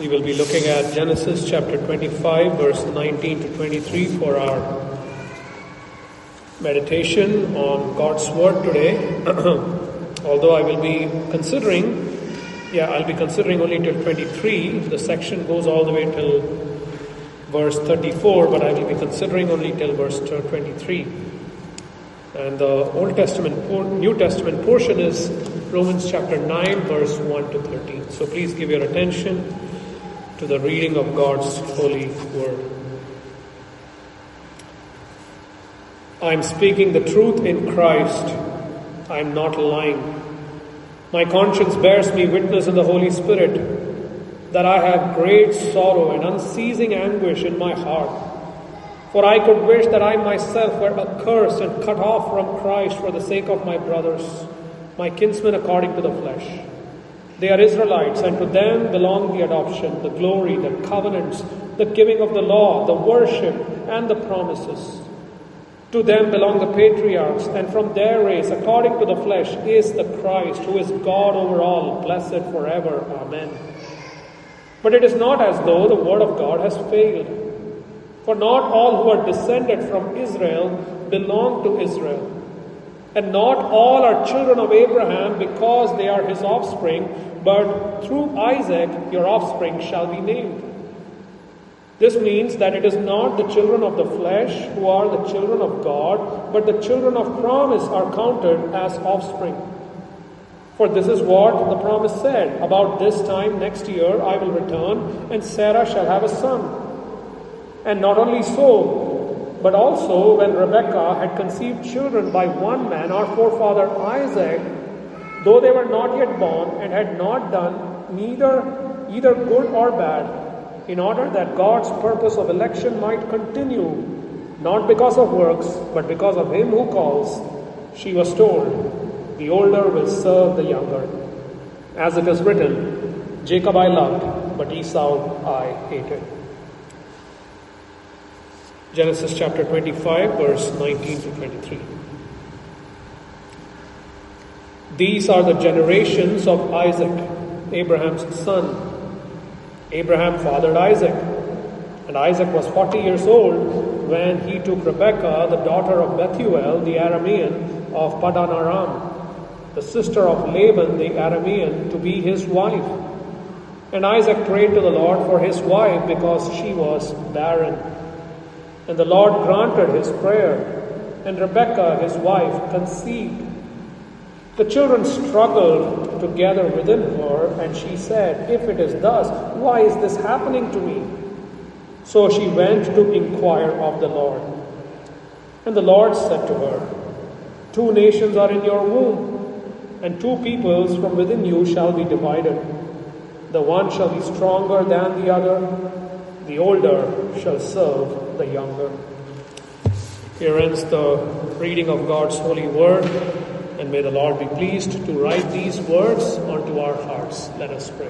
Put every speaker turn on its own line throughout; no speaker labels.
We will be looking at Genesis chapter 25, verse 19 to 23 for our meditation on God's Word today. Although I'll be considering only till 23. The section goes all the way till verse 34, but I will be considering only till verse 23. And the New Testament portion is Romans chapter 9, verse 1 to 13. So please give your attention to the reading of God's holy word. I am speaking the truth in Christ. I am not lying. My conscience bears me witness in the Holy Spirit that I have great sorrow and unceasing anguish in my heart. For I could wish that I myself were accursed and cut off from Christ for the sake of my brothers, my kinsmen according to the flesh. They are Israelites, and to them belong the adoption, the glory, the covenants, the giving of the law, the worship, and the promises. To them belong the patriarchs, and from their race, according to the flesh, is the Christ, who is God over all, blessed forever. Amen. But it is not as though the word of God has failed. For not all who are descended from Israel belong to Israel. And not all are children of Abraham because they are his offspring, but through Isaac your offspring shall be named. This means that it is not the children of the flesh who are the children of God, but the children of promise are counted as offspring. For this is what the promise said, about this time next year I will return, and Sarah shall have a son. And not only so, but also when Rebekah had conceived children by one man, our forefather Isaac, though they were not yet born and had not done either good or bad, in order that God's purpose of election might continue, not because of works, but because of him who calls, she was told, the older will serve the younger. As it is written, Jacob I loved, but Esau I hated. Genesis chapter 25, verse 19 to 23. These are the generations of Isaac, Abraham's son. Abraham fathered Isaac, and Isaac was 40 years old when he took Rebekah, the daughter of Bethuel, the Aramean of Paddan Aram, the sister of Laban, the Aramean, to be his wife. And Isaac prayed to the Lord for his wife because she was barren. And the Lord granted his prayer, and Rebekah, his wife, conceived. The children struggled together within her, and she said, if it is thus, why is this happening to me? So she went to inquire of the Lord. And the Lord said to her, 2 nations are in your womb, and 2 peoples from within you shall be divided. The one shall be stronger than the other, the older shall serve the younger. Here ends the reading of God's holy word, and may the Lord be pleased to write these words onto our hearts. Let us pray.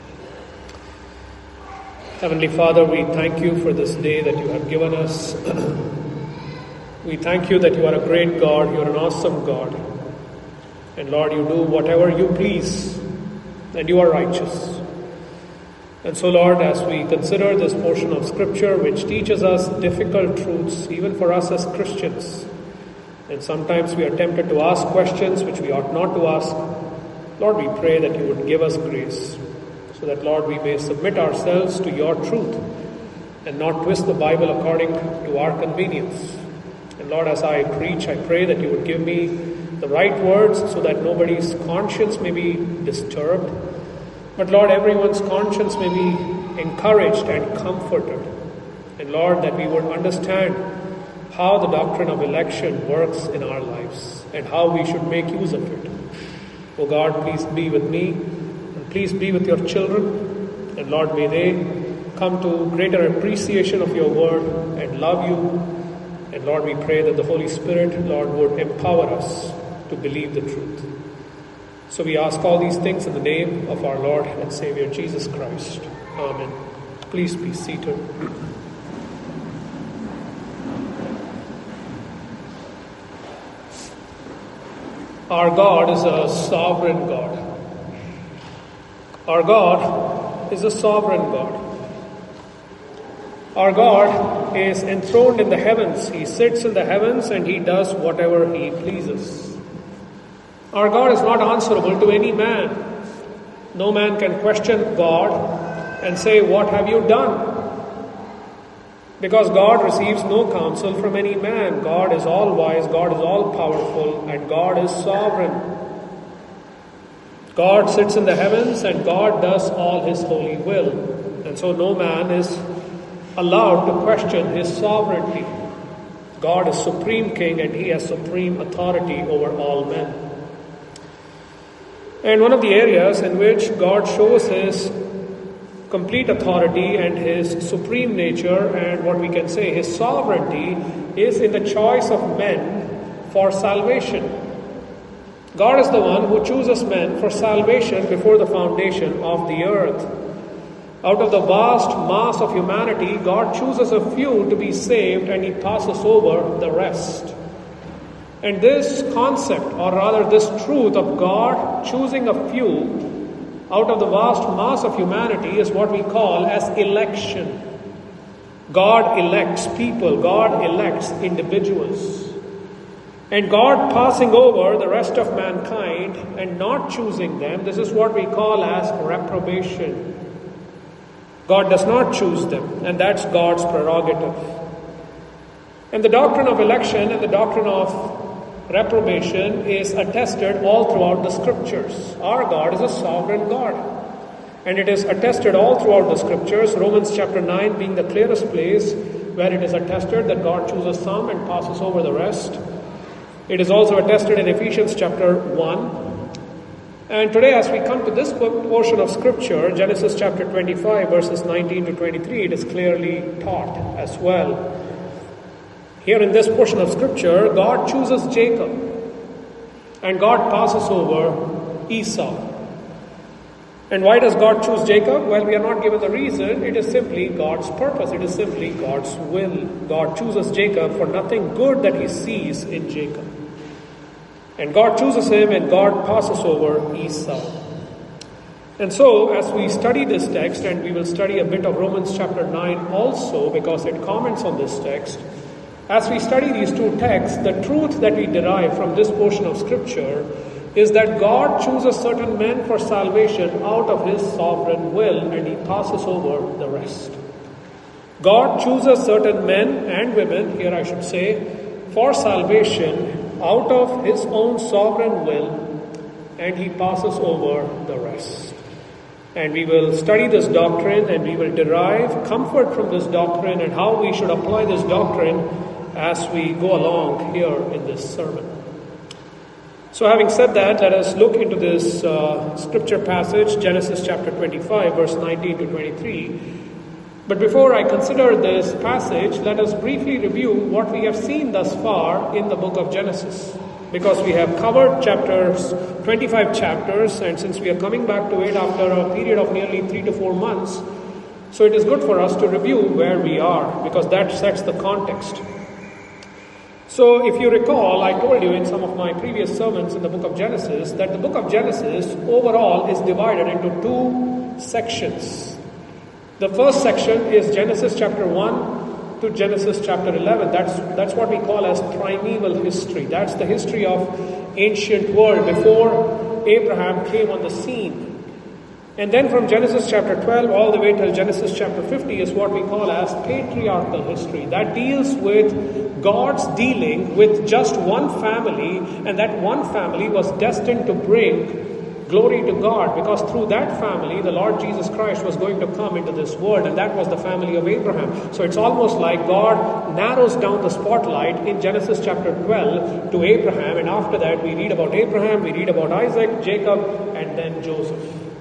Heavenly Father, we thank you for this day that you have given us. We thank you that you are a great God, you are an awesome God. And Lord, you do whatever you please, and you are righteous. And so, Lord, as we consider this portion of Scripture which teaches us difficult truths, even for us as Christians, and sometimes we are tempted to ask questions which we ought not to ask, Lord, we pray that you would give us grace, so that, Lord, we may submit ourselves to your truth and not twist the Bible according to our convenience. And Lord, as I preach, I pray that you would give me the right words so that nobody's conscience may be disturbed, but Lord, everyone's conscience may be encouraged and comforted. And Lord, that we would understand how the doctrine of election works in our lives and how we should make use of it. Oh God, please be with me and please be with your children. And Lord, may they come to greater appreciation of your word and love you. And Lord, we pray that the Holy Spirit, Lord, would empower us to believe the truth. So we ask all these things in the name of our Lord and Savior Jesus Christ. Amen. Please be seated. Our God is a sovereign God. Our God God is a sovereign God. Our God is enthroned in the heavens. He sits in the heavens and He does whatever He pleases. Our God is not answerable to any man. No man can question God and say, "What have you done?" Because God receives no counsel from any man. God is all wise, God is all powerful, and God is sovereign. God sits in the heavens and God does all His holy will. And so no man is allowed to question His sovereignty. God is supreme king and He has supreme authority over all men. And one of the areas in which God shows His complete authority and His supreme nature and what we can say His sovereignty is in the choice of men for salvation. God is the one who chooses men for salvation before the foundation of the earth. Out of the vast mass of humanity, God chooses a few to be saved and He passes over the rest. And this concept, or rather this truth of God choosing a few out of the vast mass of humanity is what we call as election. God elects people, God elects individuals. And God passing over the rest of mankind and not choosing them, this is what we call as reprobation. God does not choose them, and that's God's prerogative. And the doctrine of election and the doctrine of reprobation is attested all throughout the Scriptures. Our God is a sovereign God. And it is attested all throughout the Scriptures, Romans chapter 9 being the clearest place where it is attested that God chooses some and passes over the rest. It is also attested in Ephesians chapter 1. And today as we come to this portion of Scripture, Genesis chapter 25 verses 19 to 23, it is clearly taught as well. Here in this portion of Scripture, God chooses Jacob and God passes over Esau. And why does God choose Jacob? Well, we are not given the reason. It is simply God's purpose. It is simply God's will. God chooses Jacob for nothing good that He sees in Jacob. And God chooses him and God passes over Esau. And so, as we study this text, and we will study a bit of Romans chapter 9 also because it comments on this text, as we study these two texts, the truth that we derive from this portion of Scripture is that God chooses certain men for salvation out of His sovereign will and He passes over the rest. God chooses certain men and women, here I should say, for salvation out of His own sovereign will and He passes over the rest. And we will study this doctrine and we will derive comfort from this doctrine and how we should apply this doctrine as we go along here in this sermon. So having said that, let us look into this scripture passage, Genesis chapter 25, verse 19 to 23. But before I consider this passage, let us briefly review what we have seen thus far in the book of Genesis. Because we have covered 25 chapters, and since we are coming back to it after a period of nearly 3 to 4 months, so it is good for us to review where we are, because that sets the context. So if you recall, I told you in some of my previous sermons in the book of Genesis that the book of Genesis overall is divided into two sections. The first section is Genesis chapter 1 to Genesis chapter 11. That's what we call as primeval history. That's the history of ancient world before Abraham came on the scene. And then from Genesis chapter 12 all the way till Genesis chapter 50 is what we call as patriarchal history. That deals with God's dealing with just one family, and that one family was destined to bring glory to God, because through that family the Lord Jesus Christ was going to come into this world, and that was the family of Abraham. So it's almost like God narrows down the spotlight in Genesis chapter 12 to Abraham, and after that we read about Abraham, we read about Isaac, Jacob, and then Joseph.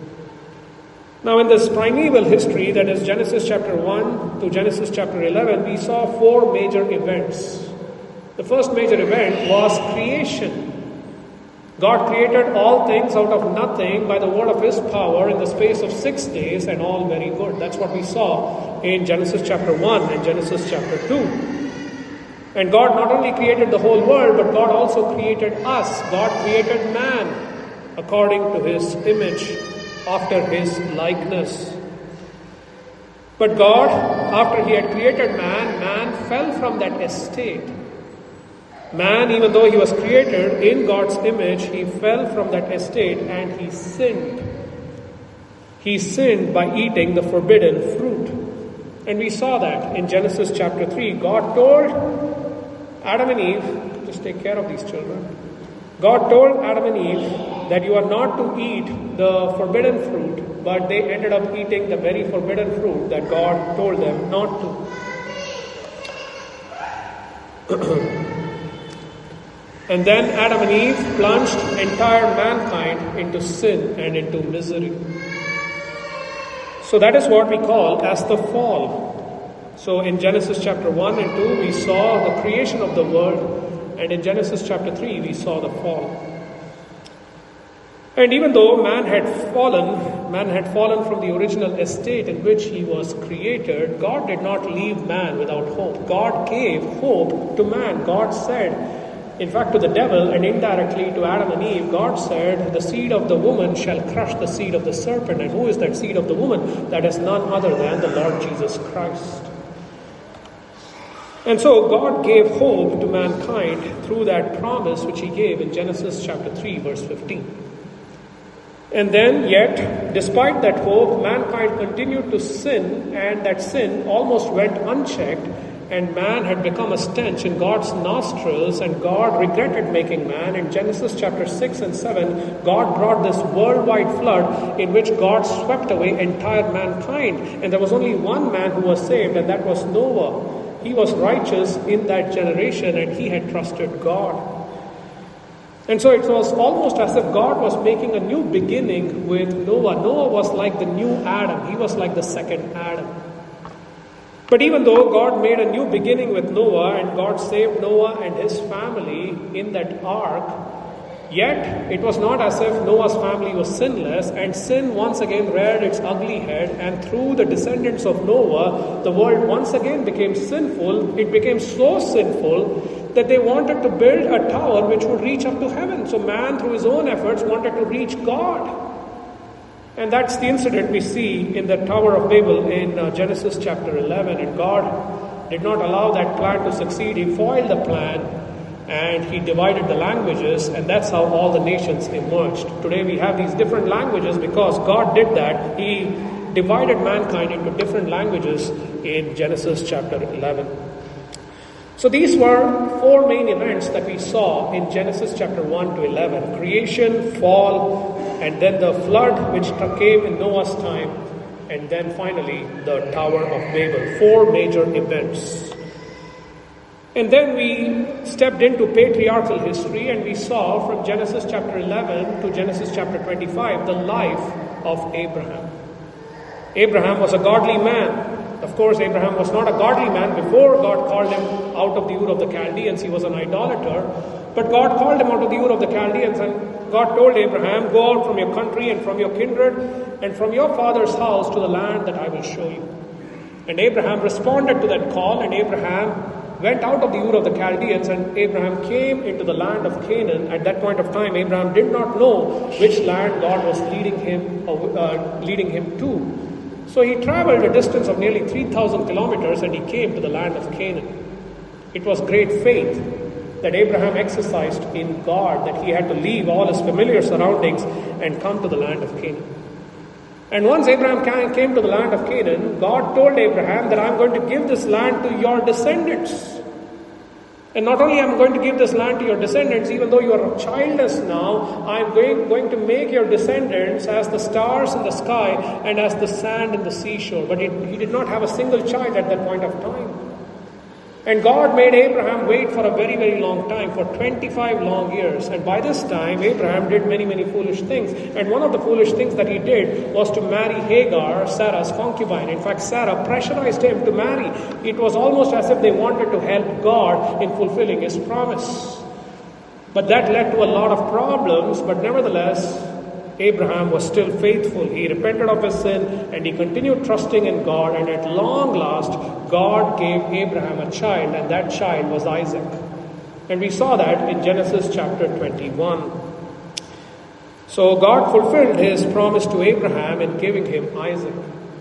Now in this primeval history, that is Genesis chapter 1 to Genesis chapter 11, we saw 4 major events. The first major event was creation. God created all things out of nothing by the word of His power in the space of 6 days, and all very good. That's what we saw in Genesis chapter 1 and Genesis chapter 2. And God not only created the whole world, but God also created us. God created man according to His image, after His likeness. But God, after He had created man fell from that estate. Man, even though he was created in God's image, he fell from that estate and he sinned. He sinned by eating the forbidden fruit. And we saw that in Genesis chapter 3. God told Adam and Eve, just take care of these children. God told Adam and Eve that you are not to eat the forbidden fruit, but they ended up eating the very forbidden fruit that God told them not to. And then Adam and Eve plunged entire mankind into sin and into misery. So that is what we call as the fall. So in Genesis chapter 1 and 2, we saw the creation of the world. And in Genesis chapter 3, we saw the fall. And even though man had fallen from the original estate in which he was created, God did not leave man without hope. God gave hope to man. God said, in fact, to the devil and indirectly to Adam and Eve, God said, the seed of the woman shall crush the seed of the serpent. And who is that seed of the woman? That is none other than the Lord Jesus Christ. And so God gave hope to mankind through that promise which He gave in Genesis chapter 3, verse 15. And then, yet, despite that hope, mankind continued to sin, and that sin almost went unchecked. And man had become a stench in God's nostrils, and God regretted making man. In Genesis chapter 6 and 7, God brought this worldwide flood in which God swept away entire mankind. And there was only one man who was saved, and that was Noah. He was righteous in that generation, and he had trusted God. And so it was almost as if God was making a new beginning with Noah. Noah was like the new Adam. He was like the second Adam. But even though God made a new beginning with Noah and God saved Noah and his family in that ark, yet it was not as if Noah's family was sinless, and sin once again reared its ugly head, and through the descendants of Noah, the world once again became sinful. It became so sinful that they wanted to build a tower which would reach up to heaven. So man, through his own efforts, wanted to reach God. And that's the incident we see in the Tower of Babel in Genesis chapter 11. And God did not allow that plan to succeed. He foiled the plan and He divided the languages, and that's how all the nations emerged. Today we have these different languages because God did that. He divided mankind into different languages in Genesis chapter 11. So these were four main events that we saw in Genesis chapter 1 to 11. Creation, fall, and then the flood which came in Noah's time, and then finally the Tower of Babel. Four major events. And then we stepped into patriarchal history, and we saw from Genesis chapter 11 to Genesis chapter 25 the life of Abraham. Abraham was a godly man. Of course, Abraham was not a godly man before God called him out of the Ur of the Chaldeans. He was an idolater. But God called him out of the Ur of the Chaldeans, and God told Abraham, go out from your country and from your kindred and from your father's house to the land that I will show you. And Abraham responded to that call, and Abraham went out of the Ur of the Chaldeans, and Abraham came into the land of Canaan. At that point of time, Abraham did not know which land God was leading him to. So he traveled a distance of nearly 3,000 kilometers, and he came to the land of Canaan. It was great faith that Abraham exercised in God, that he had to leave all his familiar surroundings and come to the land of Canaan. And once Abraham came to the land of Canaan, God told Abraham that I'm going to give this land to your descendants. And not only am I going to give this land to your descendants, even though you are childless now, I'm going to make your descendants as the stars in the sky and as the sand in the seashore. But he did not have a single child at that point of time. And God made Abraham wait for a very, very long time, for 25 long years. And by this time, Abraham did many, many foolish things. And one of the foolish things that he did was to marry Hagar, Sarah's concubine. In fact, Sarah pressurized him to marry. It was almost as if they wanted to help God in fulfilling His promise. But that led to a lot of problems. But nevertheless, Abraham was still faithful. He repented of his sin and he continued trusting in God. And at long last, God gave Abraham a child, and that child was Isaac. And we saw that in Genesis chapter 21. So God fulfilled His promise to Abraham in giving him Isaac.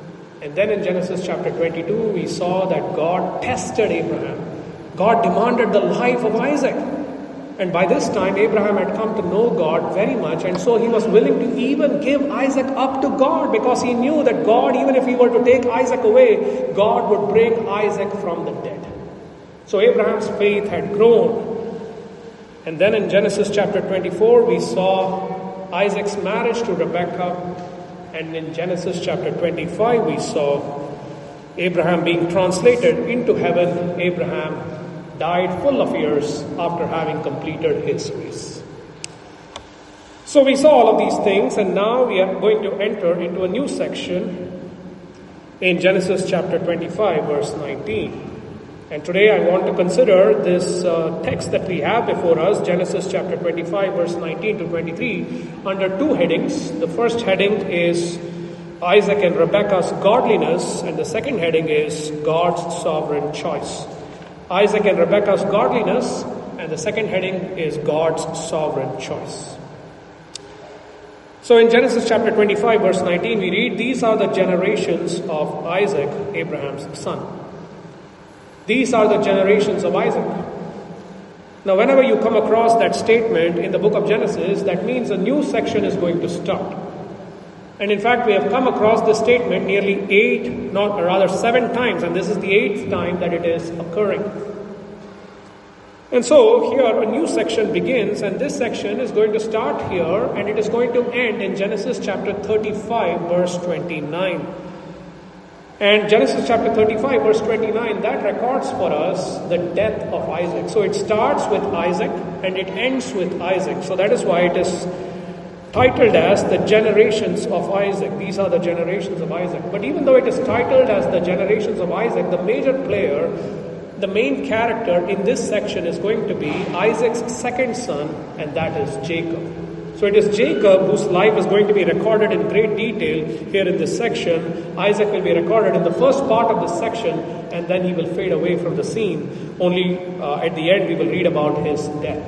And then in Genesis chapter 22, we saw that God tested Abraham. God demanded the life of Isaac. And by this time, Abraham had come to know God very much, and so he was willing to even give Isaac up to God, because he knew that God, even if he were to take Isaac away, God would bring Isaac from the dead. So Abraham's faith had grown. And then in Genesis chapter 24, we saw Isaac's marriage to Rebekah. And in Genesis chapter 25, we saw Abraham being translated into heaven. Abraham died full of years after having completed his race. So we saw all of these things, and now we are going to enter into a new section in Genesis chapter 25, verse 19. And today I want to consider this text that we have before us, Genesis chapter 25, verse 19 to 23, under two headings. The first heading is Isaac and Rebekah's godliness, and the second heading is God's sovereign choice. Isaac and Rebekah's godliness, and the second heading is God's sovereign choice. So in Genesis chapter 25, verse 19, we read, "These are the generations of Isaac, Abraham's son." These are the generations of Isaac. Now, whenever you come across that statement in the book of Genesis, that means a new section is going to start. And in fact, we have come across this statement nearly 7 times, and this is the 8th time that it is occurring. And so here a new section begins, and this section is going to start here, and it is going to end in Genesis chapter 35, verse 29. And Genesis chapter 35, verse 29, that records for us the death of Isaac. So it starts with Isaac, and it ends with Isaac. So that is why it is titled as the generations of Isaac. These are the generations of Isaac. But even though it is titled as the generations of Isaac, the major player, the main character in this section is going to be Isaac's second son, and that is Jacob. So it is Jacob whose life is going to be recorded in great detail here in this section. Isaac will be recorded in the first part of this section, and then he will fade away from the scene. Only at the end we will read about his death.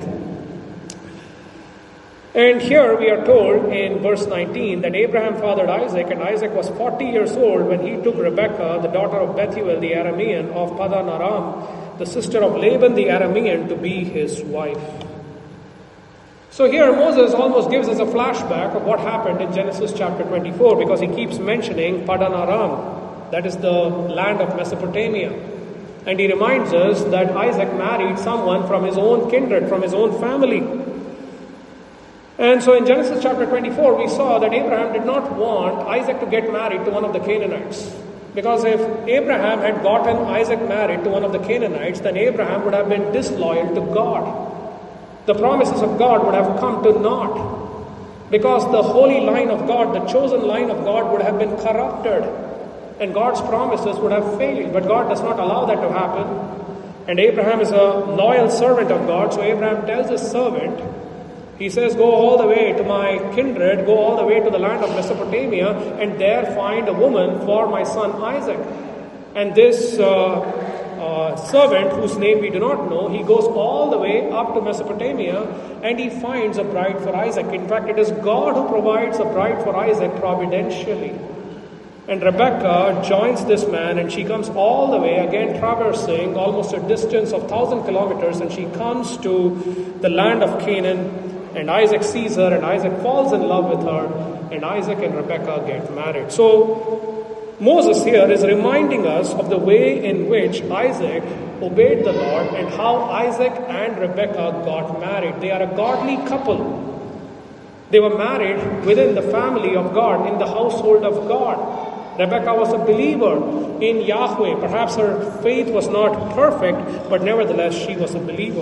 And here we are told in verse 19 that Abraham fathered Isaac, and Isaac was 40 years old when he took Rebekah, the daughter of Bethuel the Aramean of Padan Aram, the sister of Laban the Aramean, to be his wife. So here Moses almost gives us a flashback of what happened in Genesis chapter 24, because he keeps mentioning Padan Aram, that is the land of Mesopotamia. And he reminds us that Isaac married someone from his own kindred, from his own family. And so in Genesis chapter 24, we saw that Abraham did not want Isaac to get married to one of the Canaanites. Because if Abraham had gotten Isaac married to one of the Canaanites, then Abraham would have been disloyal to God. The promises of God would have come to naught. Because the holy line of God, the chosen line of God, would have been corrupted. And God's promises would have failed. But God does not allow that to happen. And Abraham is a loyal servant of God. So Abraham tells his servant, he says, go all the way to my kindred, go all the way to the land of Mesopotamia, and there find a woman for my son Isaac. And this servant, whose name we do not know, he goes all the way up to Mesopotamia, and he finds a bride for Isaac. In fact, it is God who provides a bride for Isaac providentially. And Rebekah joins this man, and she comes all the way, again traversing almost a distance of 1,000 kilometers, and she comes to the land of Canaan. And Isaac sees her, and Isaac falls in love with her, and Isaac and Rebekah get married. So Moses here is reminding us of the way in which Isaac obeyed the Lord and how Isaac and Rebekah got married. They are a godly couple. They were married within the family of God, in the household of God. Rebekah was a believer in Yahweh. Perhaps her faith was not perfect, but nevertheless she was a believer.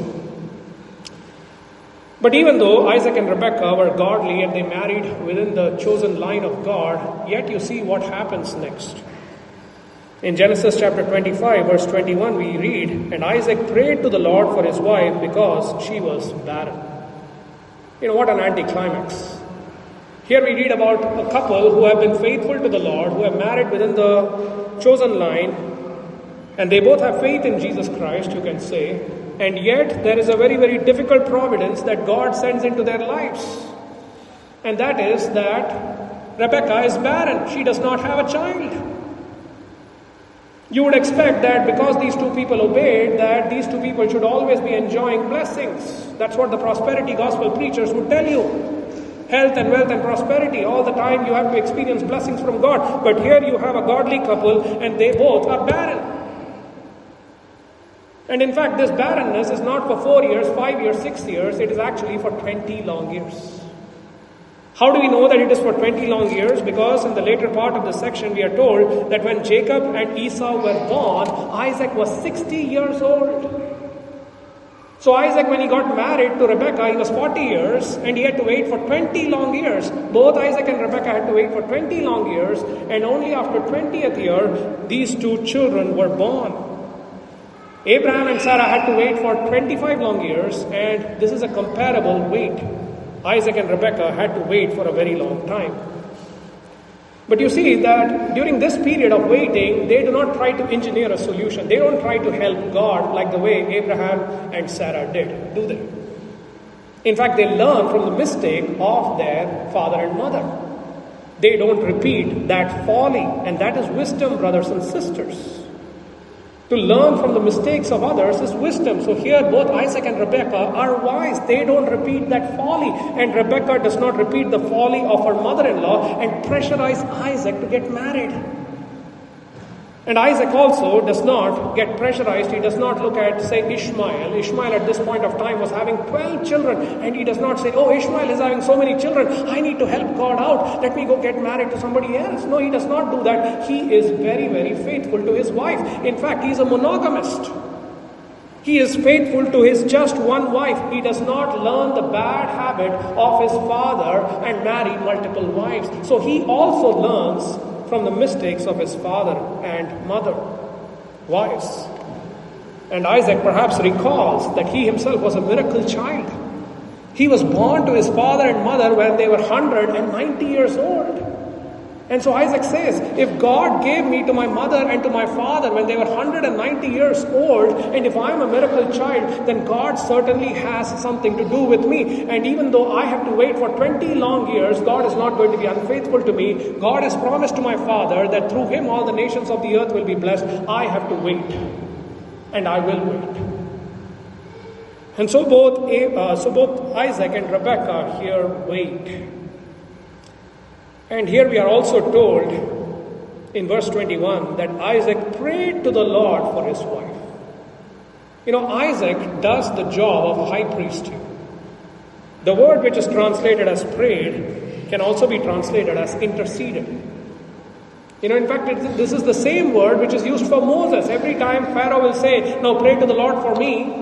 But even though Isaac and Rebekah were godly and they married within the chosen line of God, yet you see what happens next. In Genesis chapter 25, verse 21, we read, and Isaac prayed to the Lord for his wife because she was barren. You know, what an anticlimax. Here we read about a couple who have been faithful to the Lord, who have married within the chosen line, and they both have faith in Jesus Christ, you can say. And yet, there is a very, very difficult providence that God sends into their lives. And that is that Rebekah is barren. She does not have a child. You would expect that because these two people obeyed, that these two people should always be enjoying blessings. That's what the prosperity gospel preachers would tell you. Health and wealth and prosperity. All the time you have to experience blessings from God. But here you have a godly couple and they both are barren. And in fact, this barrenness is not for 4 years, 5 years, 6 years. It is actually for 20 long years. How do we know that it is for 20 long years? Because in the later part of the section we are told that when Jacob and Esau were born, Isaac was 60 years old. So Isaac, when he got married to Rebekah, he was 40 years and he had to wait for 20 long years. Both Isaac and Rebekah had to wait for 20 long years, and only after 20th year, these two children were born. Abraham and Sarah had to wait for 25 long years, and this is a comparable wait. Isaac and Rebekah had to wait for a very long time. But you see that during this period of waiting, they do not try to engineer a solution. They don't try to help God like the way Abraham and Sarah did, do they? In fact, they learn from the mistake of their father and mother. They don't repeat that folly, and that is wisdom, brothers and sisters. To learn from the mistakes of others is wisdom. So here both Isaac and Rebekah are wise. They don't repeat that folly. And Rebekah does not repeat the folly of her mother-in-law and pressurize Isaac to get married. And Isaac also does not get pressurized. He does not look at, say, Ishmael. Ishmael at this point of time was having 12 children. And he does not say, oh, Ishmael is having so many children. I need to help God out. Let me go get married to somebody else. No, he does not do that. He is very, very faithful to his wife. In fact, he is a monogamist. He is faithful to his just one wife. He does not learn the bad habit of his father and marry multiple wives. So he also learns from the mistakes of his father and mother, wives. And Isaac perhaps recalls that he himself was a miracle child. He was born to his father and mother when they were 190 years old. And so Isaac says, if God gave me to my mother and to my father when they were 190 years old, and if I'm a miracle child, then God certainly has something to do with me. And even though I have to wait for 20 long years, God is not going to be unfaithful to me. God has promised to my father that through him all the nations of the earth will be blessed. I have to wait. And I will wait. And so both Isaac and Rebekah here wait. And here we are also told in verse 21 that Isaac prayed to the Lord for his wife. You know, Isaac does the job of high priest here. The word which is translated as prayed can also be translated as interceded. You know, in fact, this is the same word which is used for Moses. Every time Pharaoh will say, now pray to the Lord for me,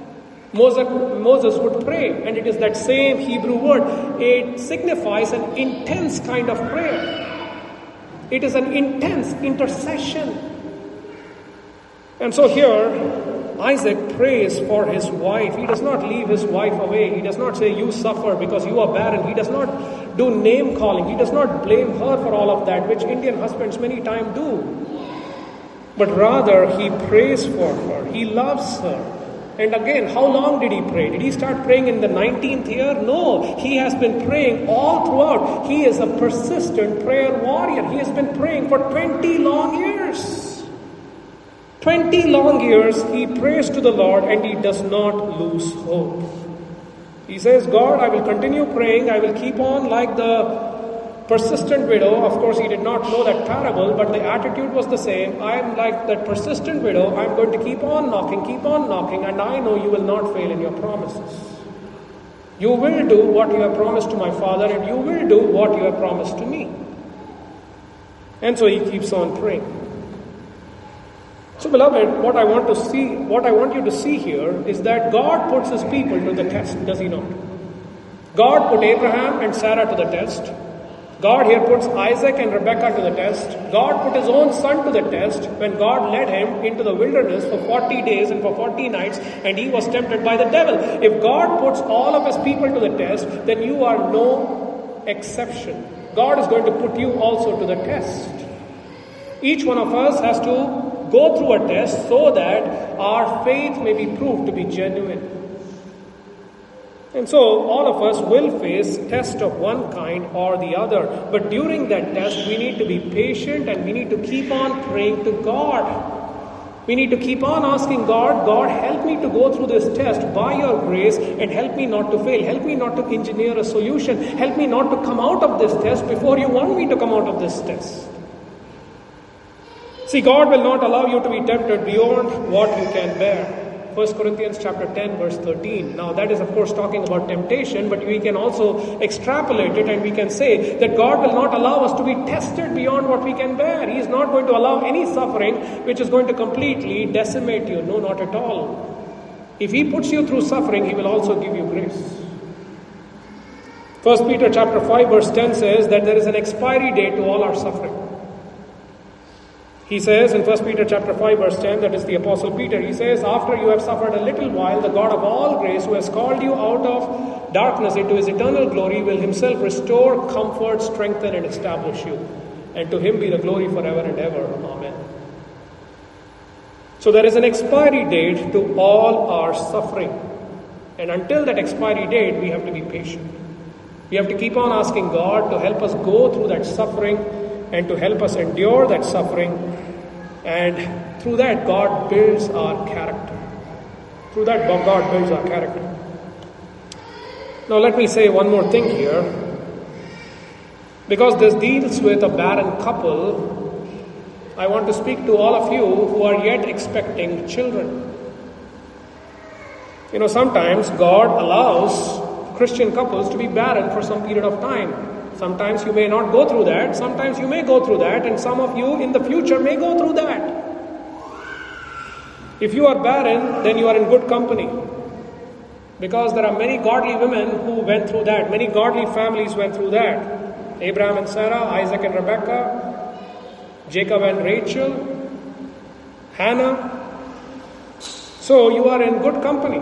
Moses would pray, and it is that same Hebrew word. It signifies an intense kind of prayer. It is an intense intercession. And so here, Isaac prays for his wife. He does not leave his wife away. He does not say, you suffer because you are barren. He does not do name calling. He does not blame her for all of that, which Indian husbands many times do. But rather, he prays for her. He loves her. And again, how long did he pray? Did he start praying in the 19th year? No, he has been praying all throughout. He is a persistent prayer warrior. He has been praying for 20 long years. 20 long years he prays to the Lord and he does not lose hope. He says, God, I will continue praying. I will keep on like the persistent widow. Of course, he did not know that parable, but the attitude was the same. I am like that persistent widow. I am going to keep on knocking, and I know you will not fail in your promises. You will do what you have promised to my father, and you will do what you have promised to me. And so he keeps on praying. So, beloved, what I want you to see here is that God puts his people to the test, does he not? God put Abraham and Sarah to the test. God here puts Isaac and Rebekah to the test. God put his own son to the test when God led him into the wilderness for 40 days and for 40 nights, and he was tempted by the devil. If God puts all of his people to the test, then you are no exception. God is going to put you also to the test. Each one of us has to go through a test so that our faith may be proved to be genuine. And so all of us will face test of one kind or the other. But during that test, we need to be patient and we need to keep on praying to God. We need to keep on asking God, God, help me to go through this test by your grace and help me not to fail. Help me not to engineer a solution. Help me not to come out of this test before you want me to come out of this test. See, God will not allow you to be tempted beyond what you can bear. 1 Corinthians chapter 10 verse 13. Now that is of course talking about temptation, but we can also extrapolate it and we can say that God will not allow us to be tested beyond what we can bear. He is not going to allow any suffering which is going to completely decimate you. No, not at all. If He puts you through suffering, He will also give you grace. 1 Peter chapter 5 verse 10 says that there is an expiry date to all our suffering. He says in 1 Peter chapter 5 verse 10, that is the Apostle Peter, he says, after you have suffered a little while, the God of all grace, who has called you out of darkness into His eternal glory, will Himself restore, comfort, strengthen, and establish you. And to Him be the glory forever and ever. Amen. So there is an expiry date to all our suffering. And until that expiry date, we have to be patient. We have to keep on asking God to help us go through that suffering and to help us endure that suffering. And through that, God builds our character. Through that, God builds our character. Now let me say one more thing here. Because this deals with a barren couple, I want to speak to all of you who are yet expecting children. You know, sometimes God allows Christian couples to be barren for some period of time. Sometimes you may not go through that, sometimes you may go through that, and some of you in the future may go through that. If you are barren, then you are in good company. Because there are many godly women who went through that, many godly families went through that. Abraham and Sarah, Isaac and Rebekah, Jacob and Rachel, Hannah. So you are in good company.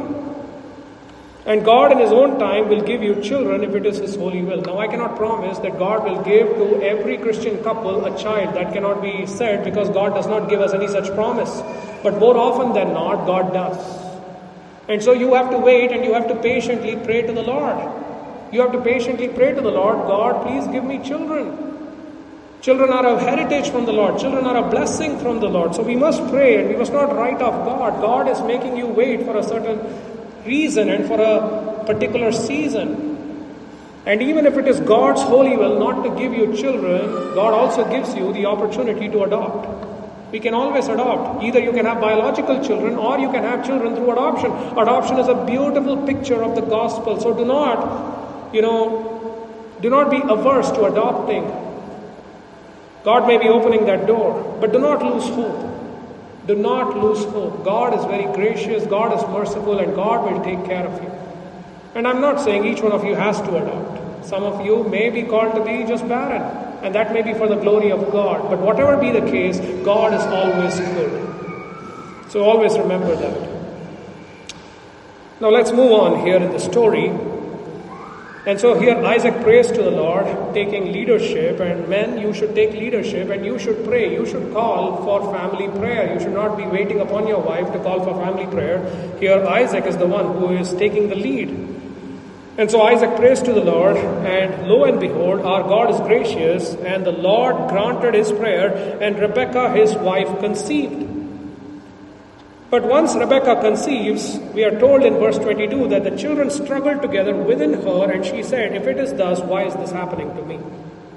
And God in His own time will give you children if it is His holy will. Now I cannot promise that God will give to every Christian couple a child. That cannot be said because God does not give us any such promise. But more often than not, God does. And so you have to wait and you have to patiently pray to the Lord. You have to patiently pray to the Lord, God, please give me children. Children are a heritage from the Lord. Children are a blessing from the Lord. So we must pray and we must not write off God. God is making you wait for a certain reason and for a particular season. And even if it is God's holy will not to give you children, God also gives you the opportunity to adopt. We can always adopt. Either you can have biological children or you can have children through adoption. Adoption is a beautiful picture of the gospel. So do not be averse to adopting. God may be opening that door, but do not lose hope. Do not lose hope. God is very gracious, God is merciful, and God will take care of you. And I'm not saying each one of you has to adopt. Some of you may be called to be just barren, and that may be for the glory of God. But whatever be the case, God is always good. So always remember that. Now let's move on here in the story. And so here Isaac prays to the Lord, taking leadership, and men, you should take leadership and you should pray. You should call for family prayer. You should not be waiting upon your wife to call for family prayer. Here Isaac is the one who is taking the lead. And so Isaac prays to the Lord, and lo and behold, our God is gracious, and the Lord granted his prayer, and Rebekah, his wife, conceived. But once Rebekah conceives, we are told in verse 22 that the children struggled together within her, and she said, if it is thus, why is this happening to me?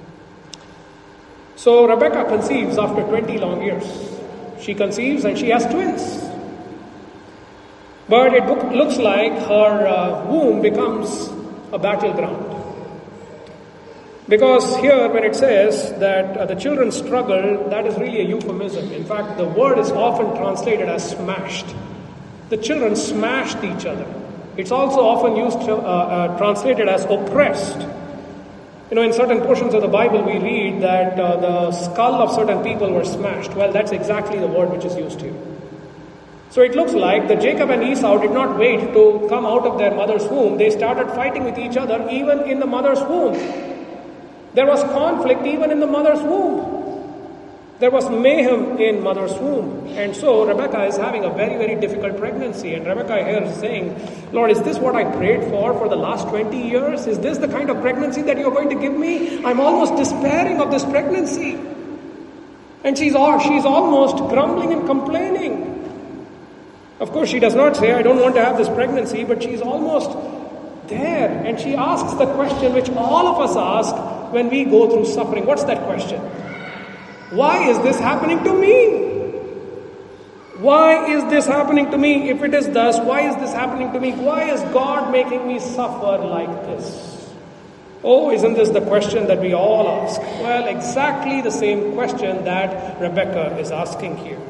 So Rebekah conceives after 20 long years. She conceives and she has twins. But it looks like her womb becomes a battleground. Because here when it says that the children struggled, that is really a euphemism. In fact, the word is often translated as smashed. The children smashed each other. It's also often used translated as oppressed. You know, in certain portions of the Bible we read that the skull of certain people were smashed. Well, that's exactly the word which is used here. So it looks like that Jacob and Esau did not wait to come out of their mother's womb. They started fighting with each other even in the mother's womb. There was conflict even in the mother's womb. There was mayhem in mother's womb. And so Rebecca is having a very, very difficult pregnancy. And Rebecca here is saying, Lord, is this what I prayed for the last 20 years? Is this the kind of pregnancy that you're going to give me? I'm almost despairing of this pregnancy. And she's almost grumbling and complaining. Of course, she does not say, I don't want to have this pregnancy, but she's almost there. And she asks the question which all of us ask when we go through suffering. What's that question? Why is this happening to me? Why is this happening to me? If it is thus, why is this happening to me? Why is God making me suffer like this? Oh, isn't this the question that we all ask? Well, exactly the same question that Rebecca is asking here.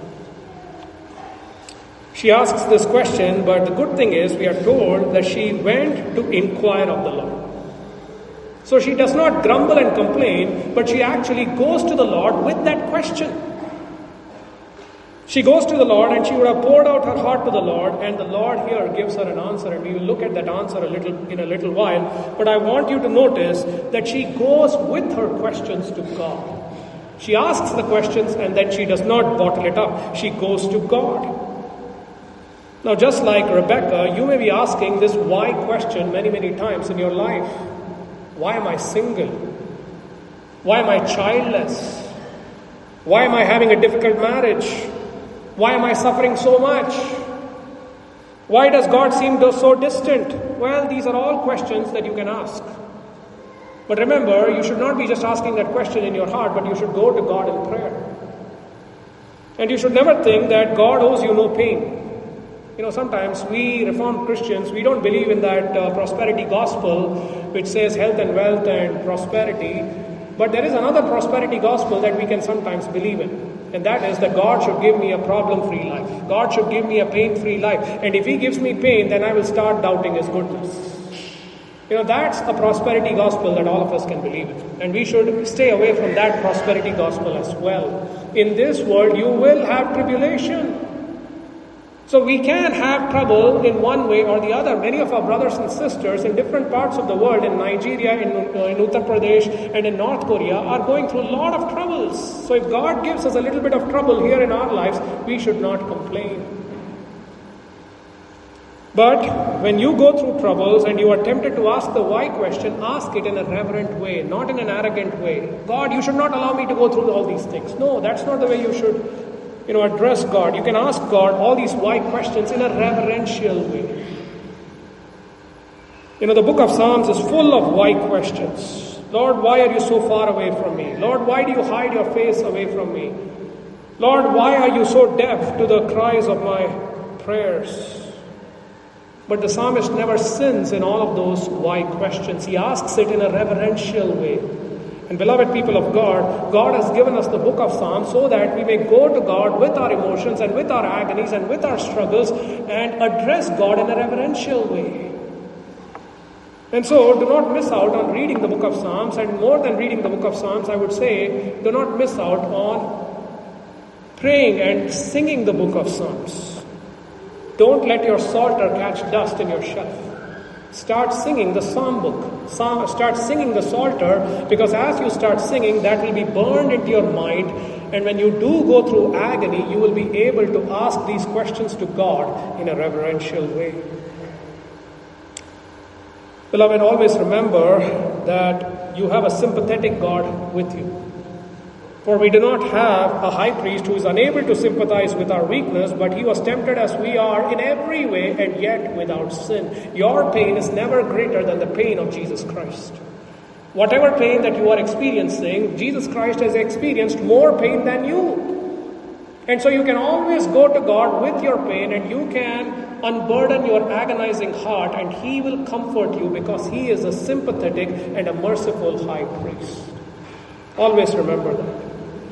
She asks this question, but the good thing is we are told that she went to inquire of the Lord. So she does not grumble and complain, but she actually goes to the Lord with that question. She goes to the Lord and she would have poured out her heart to the Lord, and the Lord here gives her an answer, and we will look at that answer in a little while. But I want you to notice that she goes with her questions to God. She asks the questions and then she does not bottle it up. She goes to God. Now, just like Rebecca, you may be asking this why question many, many times in your life. Why am I single? Why am I childless? Why am I having a difficult marriage? Why am I suffering so much? Why does God seem so distant? Well, these are all questions that you can ask. But remember, you should not be just asking that question in your heart, but you should go to God in prayer. And you should never think that God owes you no pain. You know, sometimes we Reformed Christians, we don't believe in that prosperity gospel which says health and wealth and prosperity. But there is another prosperity gospel that we can sometimes believe in. And that is that God should give me a problem-free life. God should give me a pain-free life. And if He gives me pain, then I will start doubting His goodness. You know, that's a prosperity gospel that all of us can believe in. And we should stay away from that prosperity gospel as well. In this world, you will have tribulation. So we can have trouble in one way or the other. Many of our brothers and sisters in different parts of the world, in Nigeria, in Uttar Pradesh, and in North Korea, are going through a lot of troubles. So if God gives us a little bit of trouble here in our lives, we should not complain. But when you go through troubles and you are tempted to ask the why question, ask it in a reverent way, not in an arrogant way. God, you should not allow me to go through all these things. No, that's not the way you should address God. You can ask God all these why questions in a reverential way. The book of Psalms is full of why questions. Lord, why are you so far away from me? Lord, why do you hide your face away from me? Lord, why are you so deaf to the cries of my prayers? But the psalmist never sins in all of those why questions. He asks it in a reverential way. And beloved people of God, God has given us the book of Psalms so that we may go to God with our emotions and with our agonies and with our struggles and address God in a reverential way. And so, do not miss out on reading the book of Psalms, and more than reading the book of Psalms, I would say, do not miss out on praying and singing the book of Psalms. Don't let your psalter catch dust in your shelf. Start singing the psalm book. Start singing the psalter, because as you start singing, that will be burned into your mind. And when you do go through agony, you will be able to ask these questions to God in a reverential way. Beloved, always remember that you have a sympathetic God with you. For we do not have a high priest who is unable to sympathize with our weakness, but he was tempted as we are in every way and yet without sin. Your pain is never greater than the pain of Jesus Christ. Whatever pain that you are experiencing, Jesus Christ has experienced more pain than you. And so you can always go to God with your pain, and you can unburden your agonizing heart, and He will comfort you because He is a sympathetic and a merciful high priest. Always remember that.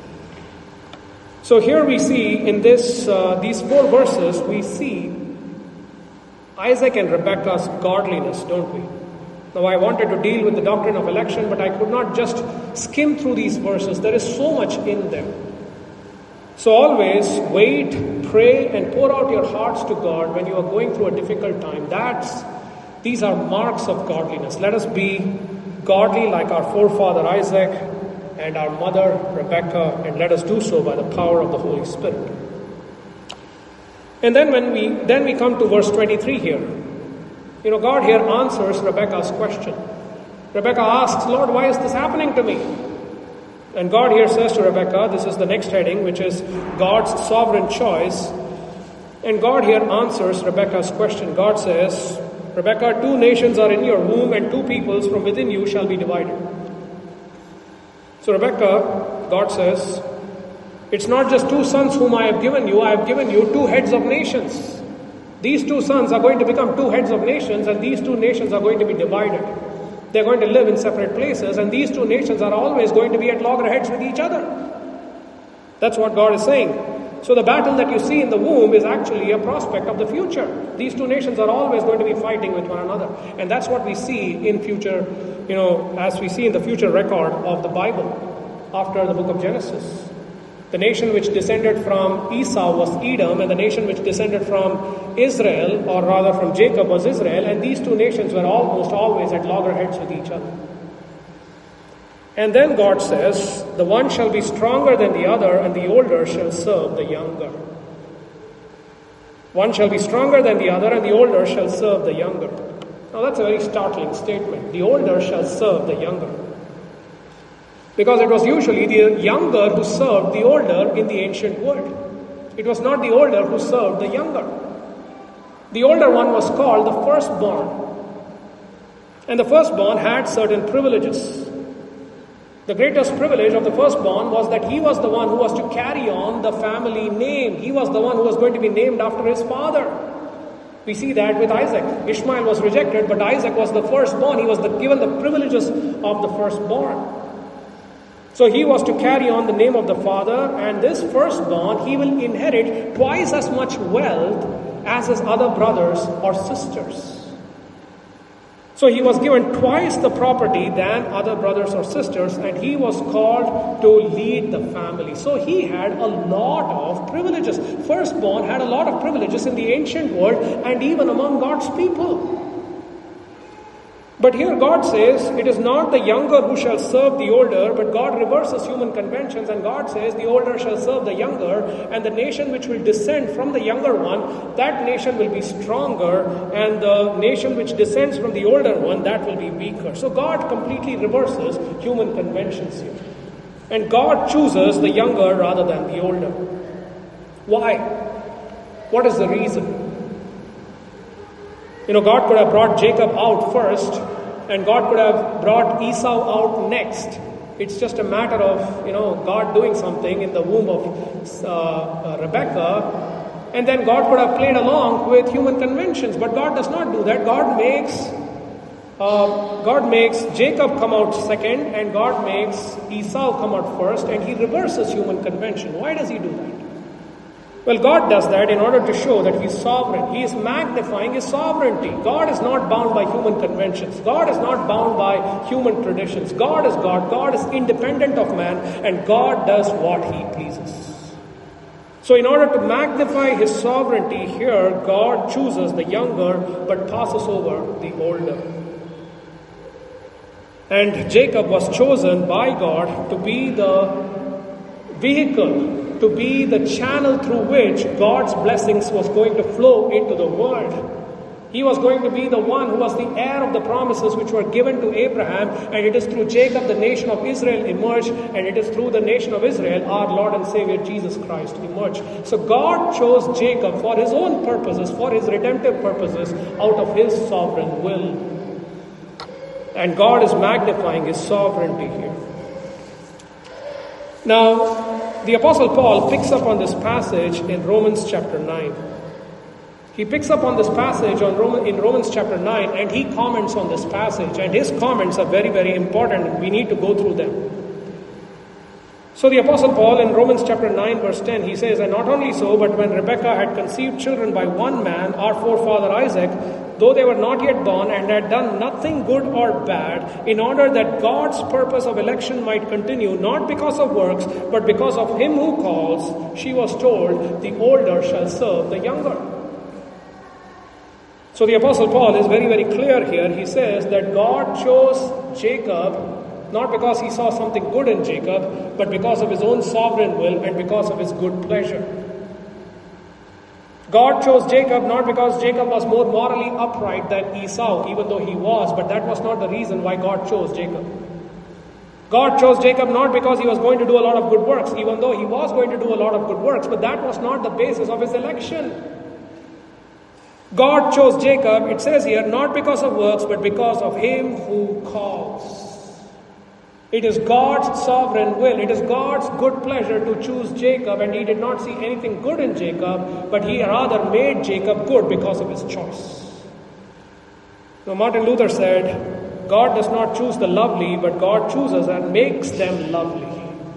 So here we see in these 4 verses, we see Isaac and Rebekah's godliness, don't we? Now I wanted to deal with the doctrine of election, but I could not just skim through these verses. There is so much in them. So always wait, pray, and pour out your hearts to God when you are going through a difficult time. These are marks of godliness. Let us be godly like our forefather Isaac. and our mother Rebecca, and let us do so by the power of the Holy Spirit. And then we come to verse 23 here. God here answers Rebecca's question. Rebecca asks, Lord, why is this happening to me? And God here says to Rebecca, this is the next heading, which is God's sovereign choice. And God here answers Rebecca's question. God says, Rebecca, 2 nations are in your womb, and 2 peoples from within you shall be divided. So Rebecca, God says, it's not just 2 sons whom I have given you 2 heads of nations. These 2 sons are going to become 2 heads of nations, and these 2 nations are going to be divided. They're going to live in separate places, and these 2 nations are always going to be at loggerheads with each other. That's what God is saying. So the battle that you see in the womb is actually a prospect of the future. These 2 nations are always going to be fighting with one another. And that's what we see in future, as we see in the future record of the Bible after the book of Genesis. The nation which descended from Esau was Edom, and the nation which descended from Israel, or rather from Jacob, was Israel, and these 2 nations were almost always at loggerheads with each other. And then God says, the one shall be stronger than the other, and the older shall serve the younger. One shall be stronger than the other, and the older shall serve the younger. Now that's a very startling statement. The older shall serve the younger. Because it was usually the younger who served the older in the ancient world. It was not the older who served the younger. The older one was called the firstborn. And the firstborn had certain privileges. The greatest privilege of the firstborn was that he was the one who was to carry on the family name. He was the one who was going to be named after his father. We see that with Isaac. Ishmael was rejected, but Isaac was the firstborn. He was given the privileges of the firstborn. So he was to carry on the name of the father, and this firstborn, he will inherit twice as much wealth as his other brothers or sisters. So he was given twice the property than other brothers or sisters, and he was called to lead the family. So he had a lot of privileges. Firstborn had a lot of privileges in the ancient world and even among God's people. But here God says, it is not the younger who shall serve the older, but God reverses human conventions, and God says the older shall serve the younger, and the nation which will descend from the younger one, that nation will be stronger, and the nation which descends from the older one, that will be weaker. So God completely reverses human conventions here. And God chooses the younger rather than the older. Why? What is the reason? God could have brought Jacob out first, and God could have brought Esau out next. It's just a matter of, God doing something in the womb of Rebecca, and then God could have played along with human conventions. But God does not do that. God makes Jacob come out second, and God makes Esau come out first, and he reverses human convention. Why does he do that? Well, God does that in order to show that He is sovereign. He is magnifying His sovereignty. God is not bound by human conventions. God is not bound by human traditions. God is God. God is independent of man, and God does what He pleases. So in order to magnify His sovereignty here, God chooses the younger but passes over the older. And Jacob was chosen by God to be the vehicle, to be the channel through which God's blessings was going to flow into the world. He was going to be the one who was the heir of the promises which were given to Abraham, and it is through Jacob the nation of Israel emerged, and it is through the nation of Israel our Lord and Savior Jesus Christ emerged. So God chose Jacob for His own purposes, for His redemptive purposes, out of His sovereign will. And God is magnifying His sovereignty here. Now, the Apostle Paul picks up on this passage in Romans chapter 9. He picks up on this passage in Romans chapter 9, and he comments on this passage. And his comments are very, very important, and we need to go through them. So the Apostle Paul in Romans chapter 9 verse 10, he says, and not only so, but when Rebekah had conceived children by one man, our forefather Isaac, though they were not yet born and had done nothing good or bad, in order that God's purpose of election might continue, not because of works, but because of Him who calls, she was told, the older shall serve the younger. So the Apostle Paul is very, very clear here. He says that God chose Jacob not because he saw something good in Jacob, but because of his own sovereign will and because of his good pleasure. God chose Jacob not because Jacob was more morally upright than Esau, even though he was, but that was not the reason why God chose Jacob. God chose Jacob not because he was going to do a lot of good works, even though he was going to do a lot of good works, but that was not the basis of his election. God chose Jacob, it says here, not because of works, but because of him who calls. It is God's sovereign will, it is God's good pleasure to choose Jacob, and he did not see anything good in Jacob, but he rather made Jacob good because of his choice. Now, Martin Luther said, God does not choose the lovely, but God chooses and makes them lovely.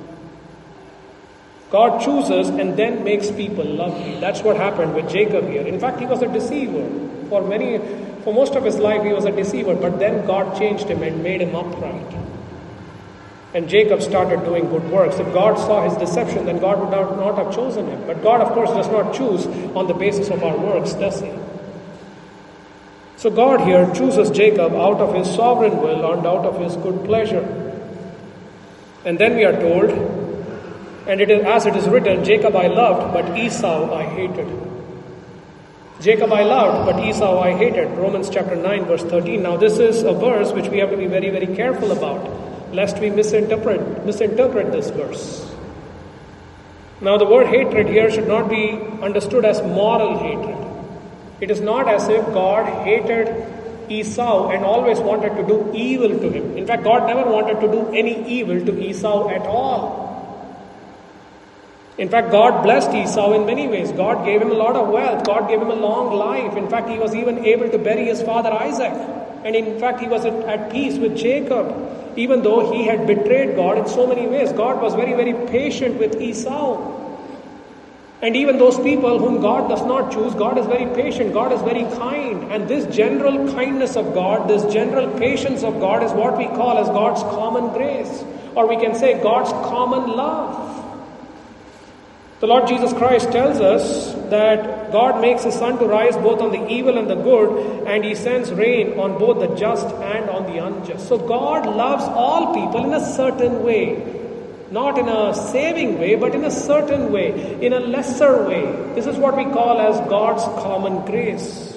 God chooses and then makes people lovely. That's what happened with Jacob here. In fact, he was a deceiver. For most of his life, he was a deceiver, but then God changed him and made him upright. And Jacob started doing good works. If God saw his deception, then God would not have chosen him. But God, of course, does not choose on the basis of our works, does he? So God here chooses Jacob out of his sovereign will and out of his good pleasure. And then we are told, and it is as it is written, Jacob I loved, but Esau I hated. Jacob I loved, but Esau I hated. Romans chapter 9, verse 13. Now this is a verse which we have to be very, very careful about, lest we misinterpret this verse. Now the word hatred here should not be understood as moral hatred. It is not as if God hated Esau and always wanted to do evil to him. In fact, God never wanted to do any evil to Esau at all. In fact, God blessed Esau in many ways. God gave him a lot of wealth. God gave him a long life. In fact, he was even able to bury his father Isaac. And in fact, he was at peace with Jacob, even though he had betrayed God in so many ways. God was very, very patient with Esau. And even those people whom God does not choose, God is very patient, God is very kind. And this general kindness of God, this general patience of God is what we call as God's common grace. Or we can say God's common love. The Lord Jesus Christ tells us that God makes his sun to rise both on the evil and the good, and he sends rain on both the just and on the unjust. So God loves all people in a certain way. Not in a saving way, but in a certain way, in a lesser way. This is what we call as God's common grace.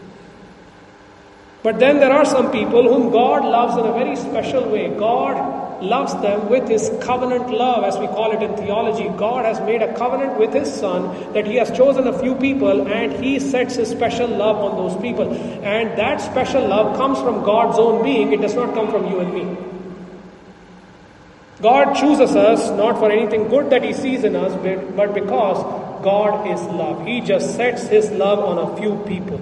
But then there are some people whom God loves in a very special way. God loves them with his covenant love, as we call it in theology. God has made a covenant with his Son that he has chosen a few people and he sets his special love on those people. And that special love comes from God's own being. It does not come from you and me. God chooses us not for anything good that he sees in us, but because God is love. He just sets his love on a few people.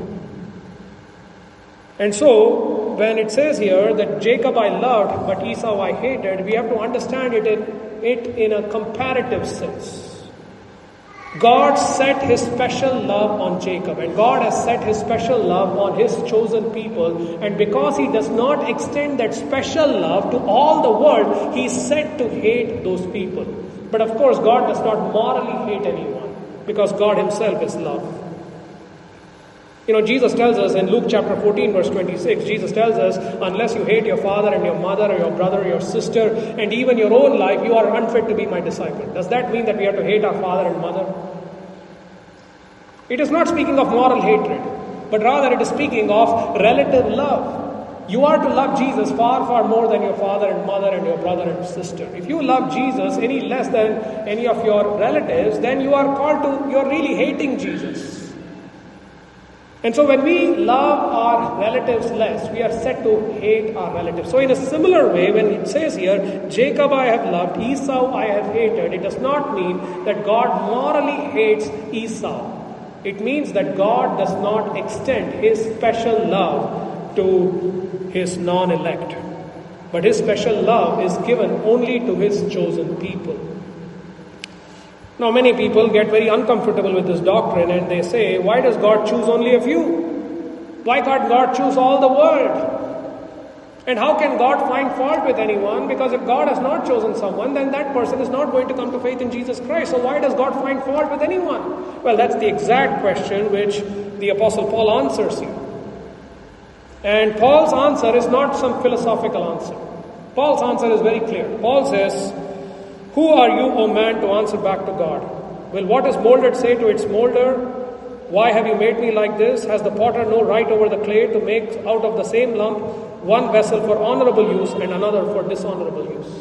And so, when it says here that Jacob I loved, but Esau I hated, we have to understand it in a comparative sense. God set his special love on Jacob, and God has set his special love on his chosen people. And because he does not extend that special love to all the world, he is set to hate those people. But of course, God does not morally hate anyone, because God himself is love. You know, Jesus tells us in Luke chapter 14, verse 26, Jesus tells us, unless you hate your father and your mother or your brother or your sister and even your own life, you are unfit to be my disciple. Does that mean that we have to hate our father and mother? It is not speaking of moral hatred, but rather it is speaking of relative love. You are to love Jesus far, far more than your father and mother and your brother and sister. If you love Jesus any less than any of your relatives, then you're really hating Jesus. And so when we love our relatives less, we are set to hate our relatives. So in a similar way, when it says here, Jacob I have loved, Esau I have hated, it does not mean that God morally hates Esau. It means that God does not extend his special love to his non-elect. But his special love is given only to his chosen people. Now, many people get very uncomfortable with this doctrine and they say, why does God choose only a few? Why can't God choose all the world? And how can God find fault with anyone? Because if God has not chosen someone, then that person is not going to come to faith in Jesus Christ. So why does God find fault with anyone? Well, that's the exact question which the Apostle Paul answers here. And Paul's answer is not some philosophical answer. Paul's answer is very clear. Paul says, "Who are you, O man, to answer back to God? Will what is molded say to its molder, 'Why have you made me like this?' Has the potter no right over the clay to make out of the same lump one vessel for honorable use and another for dishonorable use?"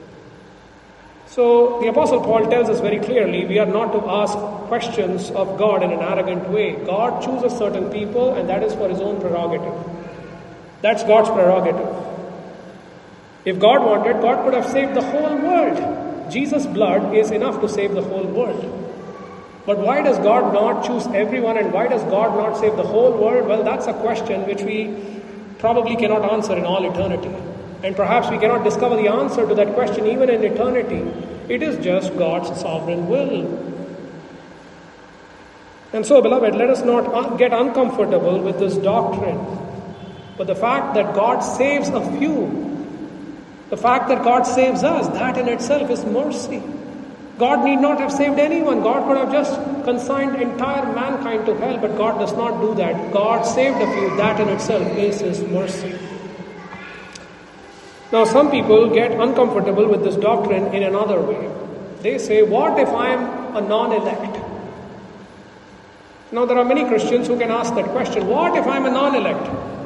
So the Apostle Paul tells us very clearly we are not to ask questions of God in an arrogant way. God chooses certain people, and that is for his own prerogative. That's God's prerogative. If God wanted, God could have saved the whole world. Jesus' blood is enough to save the whole world. But why does God not choose everyone, and why does God not save the whole world? Well, that's a question which we probably cannot answer in all eternity. And perhaps we cannot discover the answer to that question even in eternity. It is just God's sovereign will. And so, beloved, let us not get uncomfortable with this doctrine. But the fact that God saves a few, the fact that God saves us, that in itself is mercy. God need not have saved anyone. God could have just consigned entire mankind to hell, but God does not do that. God saved a few. That in itself is his mercy. Now, some people get uncomfortable with this doctrine in another way. They say, what if I am a non-elect? Now, there are many Christians who can ask that question. What if I am a non-elect?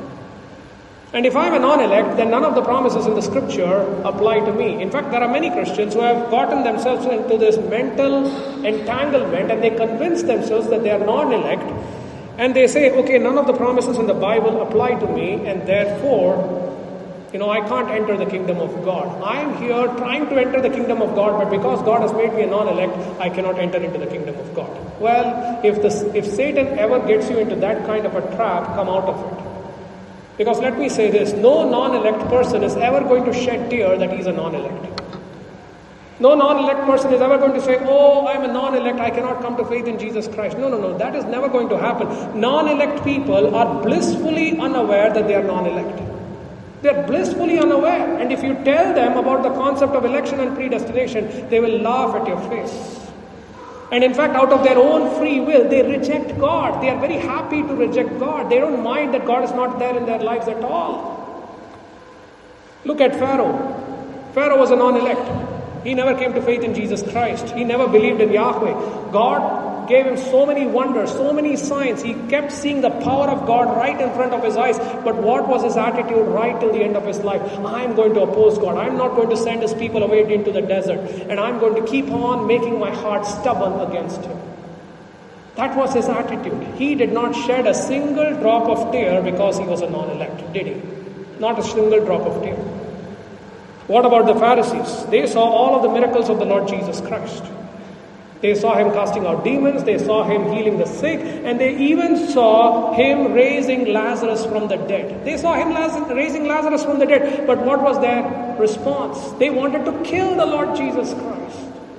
And if I am a non-elect, then none of the promises in the scripture apply to me. In fact, there are many Christians who have gotten themselves into this mental entanglement, and they convince themselves that they are non-elect. And they say, okay, none of the promises in the Bible apply to me, and therefore, I can't enter the kingdom of God. I'm here trying to enter the kingdom of God, but because God has made me a non-elect, I cannot enter into the kingdom of God. Well, if Satan ever gets you into that kind of a trap, come out of it. Because let me say this, no non-elect person is ever going to shed tear that he's a non-elect. No non-elect person is ever going to say, oh, I'm a non-elect, I cannot come to faith in Jesus Christ. No, that is never going to happen. Non-elect people are blissfully unaware that they are non-elect. They are blissfully unaware. And if you tell them about the concept of election and predestination, they will laugh at your face. And in fact, out of their own free will, they reject God. They are very happy to reject God. They don't mind that God is not there in their lives at all. Look at Pharaoh. Pharaoh was a non-elect. He never came to faith in Jesus Christ. He never believed in Yahweh. God gave him so many wonders, so many signs. He kept seeing the power of God right in front of his eyes. But what was his attitude right till the end of his life? I'm going to oppose God. I'm not going to send his people away into the desert. And I'm going to keep on making my heart stubborn against him. That was his attitude. He did not shed a single drop of tear because he was a non-elect, did he? Not a single drop of tear. What about the Pharisees? They saw all of the miracles of the Lord Jesus Christ. They saw him casting out demons, they saw him healing the sick, and they even saw him raising Lazarus from the dead. They saw him raising Lazarus from the dead, but what was their response? They wanted to kill the Lord Jesus Christ.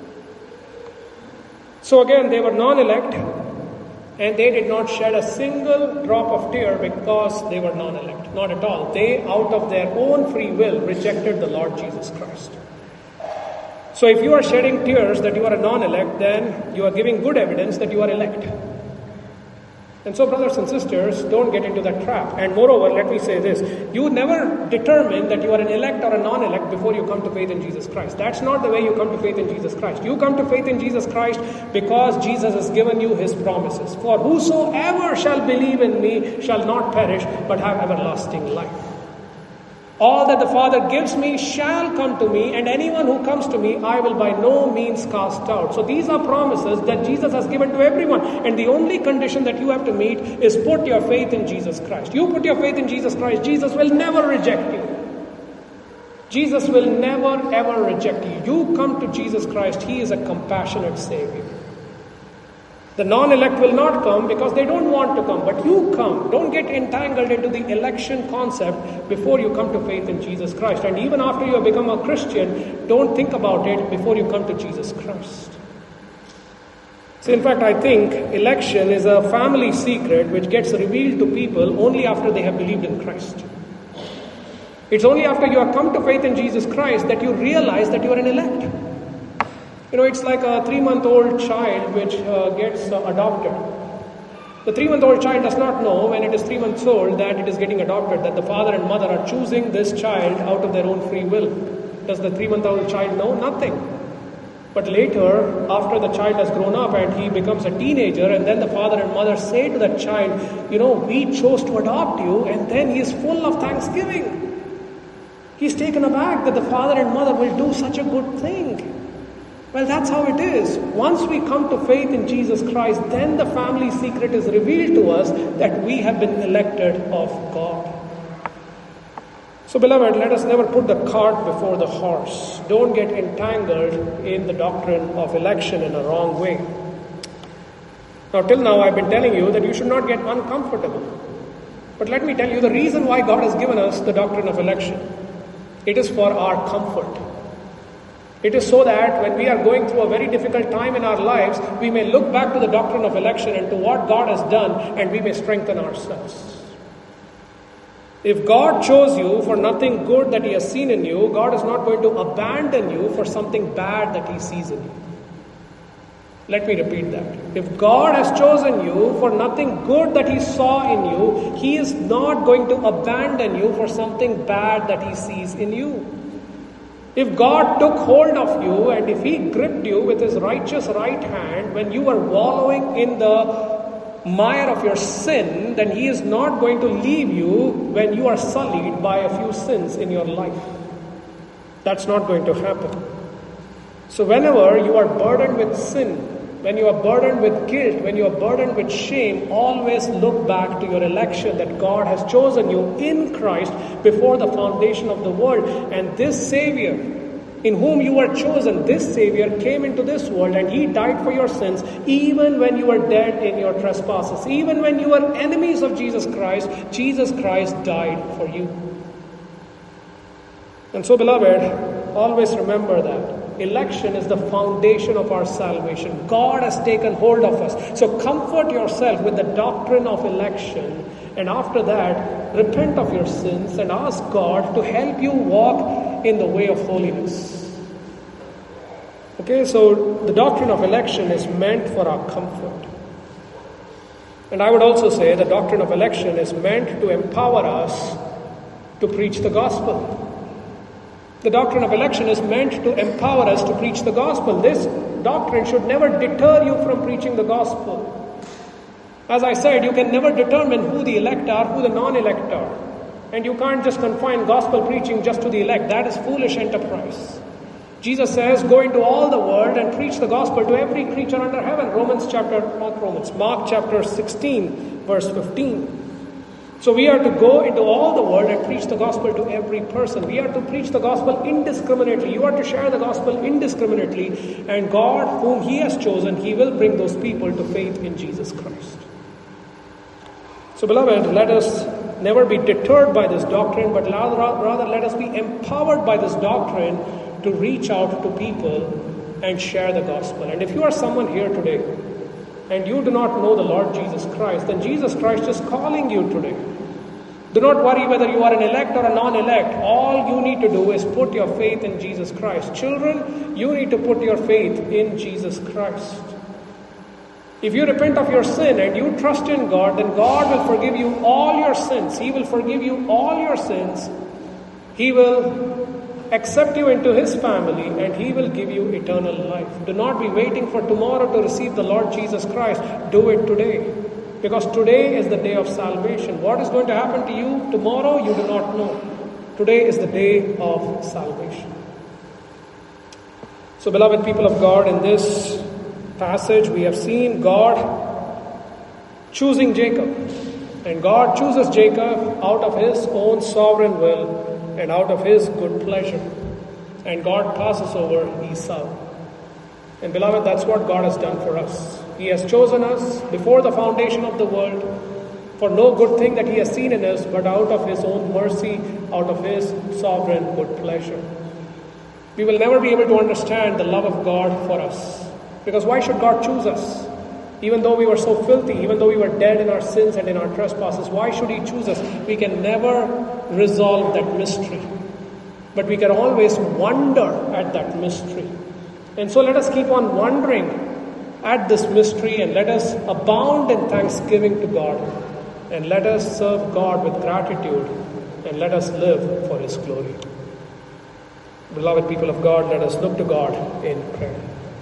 So again, they were non-elect, and they did not shed a single drop of tear because they were non-elect. Not at all. They, out of their own free will, rejected the Lord Jesus Christ. So if you are shedding tears that you are a non-elect, then you are giving good evidence that you are elect. And so, brothers and sisters, don't get into that trap. And moreover, let me say this. You never determine that you are an elect or a non-elect before you come to faith in Jesus Christ. That's not the way you come to faith in Jesus Christ. You come to faith in Jesus Christ because Jesus has given you his promises. For whosoever shall believe in me shall not perish, but have everlasting life. All that the Father gives me shall come to me, and anyone who comes to me, I will by no means cast out. So these are promises that Jesus has given to everyone. And the only condition that you have to meet is put your faith in Jesus Christ. You put your faith in Jesus Christ, Jesus will never reject you. Jesus will never ever reject you. You come to Jesus Christ, he is a compassionate Savior. The non-elect will not come because they don't want to come, but you come. Don't get entangled into the election concept before you come to faith in Jesus Christ. And even after you have become a Christian, don't think about it before you come to Jesus Christ. So in fact, I think election is a family secret which gets revealed to people only after they have believed in Christ. It's only after you have come to faith in Jesus Christ that you realize that you are an elect. It's like a 3-month-old child which gets adopted. The 3-month-old child does not know when it is 3 months old that it is getting adopted, that the father and mother are choosing this child out of their own free will. Does the 3-month-old child know? Nothing. But later, after the child has grown up and he becomes a teenager, and then the father and mother say to the child, we chose to adopt you, and then he is full of thanksgiving. He's taken aback that the father and mother will do such a good thing. Well, that's how it is. Once we come to faith in Jesus Christ, then the family secret is revealed to us that we have been elected of God. So, beloved, let us never put the cart before the horse. Don't get entangled in the doctrine of election in a wrong way. Now, till now, I've been telling you that you should not get uncomfortable. But let me tell you the reason why God has given us the doctrine of election. It is for our comfort. It is so that when we are going through a very difficult time in our lives, we may look back to the doctrine of election and to what God has done, and we may strengthen ourselves. If God chose you for nothing good that He has seen in you, God is not going to abandon you for something bad that He sees in you. Let me repeat that. If God has chosen you for nothing good that He saw in you, He is not going to abandon you for something bad that He sees in you. If God took hold of you and if He gripped you with His righteous right hand when you were wallowing in the mire of your sin, then He is not going to leave you when you are sullied by a few sins in your life. That's not going to happen. So whenever you are burdened with sin, when you are burdened with guilt, when you are burdened with shame, always look back to your election that God has chosen you in Christ before the foundation of the world. And this Savior, in whom you were chosen, this Savior came into this world and He died for your sins even when you were dead in your trespasses. Even when you were enemies of Jesus Christ died for you. And so, beloved, always remember that. Election is the foundation of our salvation. God has taken hold of us. So comfort yourself with the doctrine of election. And after that, repent of your sins and ask God to help you walk in the way of holiness. Okay, so the doctrine of election is meant for our comfort. And I would also say the doctrine of election is meant to empower us to preach the gospel. The doctrine of election is meant to empower us to preach the gospel. This doctrine should never deter you from preaching the gospel. As I said, you can never determine who the elect are, who the non-elect are. And you can't just confine gospel preaching just to the elect. That is foolish enterprise. Jesus says, go into all the world and preach the gospel to every creature under heaven. Mark chapter 16, verse 15. So we are to go into all the world and preach the gospel to every person. We are to preach the gospel indiscriminately. You are to share the gospel indiscriminately. And God, whom He has chosen, He will bring those people to faith in Jesus Christ. So beloved, let us never be deterred by this doctrine, but rather let us be empowered by this doctrine to reach out to people and share the gospel. And if you are someone here today and you do not know the Lord Jesus Christ, then Jesus Christ is calling you today. Do not worry whether you are an elect or a non-elect. All you need to do is put your faith in Jesus Christ. Children, you need to put your faith in Jesus Christ. If you repent of your sin and you trust in God, then God will forgive you all your sins. He will forgive you all your sins. He will accept you into His family and He will give you eternal life. Do not be waiting for tomorrow to receive the Lord Jesus Christ. Do it today. Because today is the day of salvation. What is going to happen to you tomorrow, you do not know. Today is the day of salvation. So, beloved people of God, in this passage we have seen God choosing Jacob. And God chooses Jacob out of His own sovereign will and out of His good pleasure. And God passes over Esau. And beloved, that's what God has done for us. He has chosen us before the foundation of the world for no good thing that He has seen in us, but out of His own mercy, out of His sovereign good pleasure. We will never be able to understand the love of God for us. Because why should God choose us? Even though we were so filthy, even though we were dead in our sins and in our trespasses, why should He choose us? We can never resolve that mystery. But we can always wonder at that mystery. And so let us keep on wondering at this mystery and let us abound in thanksgiving to God. And let us serve God with gratitude and let us live for His glory. Beloved people of God, let us look to God in prayer.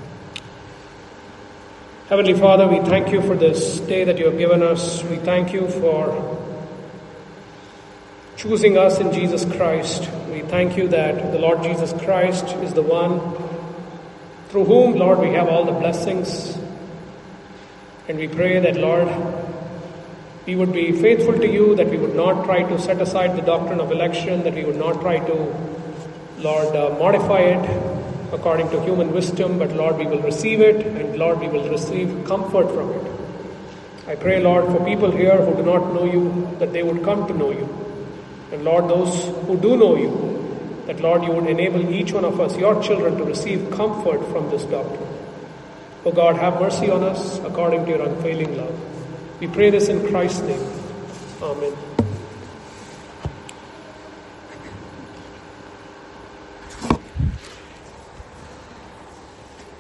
Heavenly Father, we thank you for this day that you have given us. We thank you for choosing us in Jesus Christ. We thank you that the Lord Jesus Christ is the one through whom, Lord, we have all the blessings. And we pray that, Lord, we would be faithful to you, that we would not try to set aside the doctrine of election, that we would not try to, Lord, modify it according to human wisdom, but, Lord, we will receive it, and, Lord, we will receive comfort from it. I pray, Lord, for people here who do not know you, that they would come to know you. And, Lord, those who do know you, that, Lord, you would enable each one of us, your children, to receive comfort from this doctrine. O God, have mercy on us according to your unfailing love. We pray this in Christ's name. Amen.